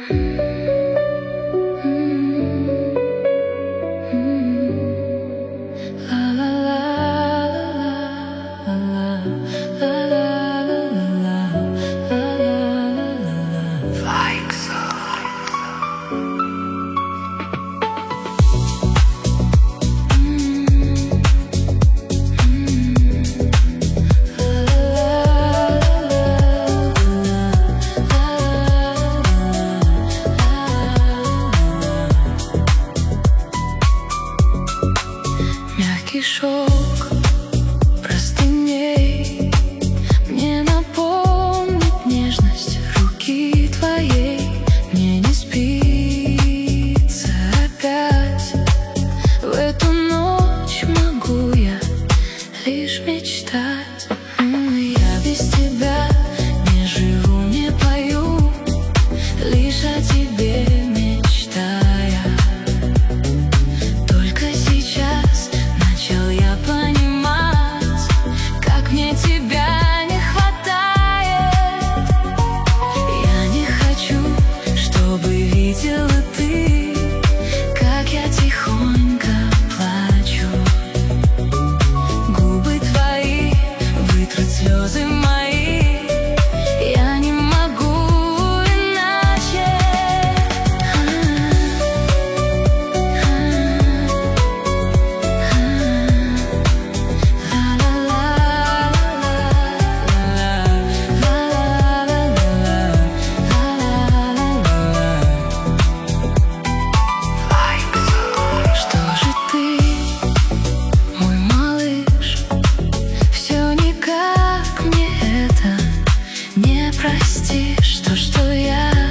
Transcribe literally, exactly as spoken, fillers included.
Мягкий шелк простыней мне напомнит нежность руки твоей. Мне не спится опять, в эту ночь могу я лишь мечтать. Я без тебя не живу, не пою, лишь о тебе мечтая. Только сейчас начал я понимать, как мне тебя не хватает. Я не хочу, чтобы видела ты, как я тихонько плачу. Губы твои вытрут слезы мои, я не могу иначе. Что же ты, мой малыш, все никак мне это не простишь? То, что я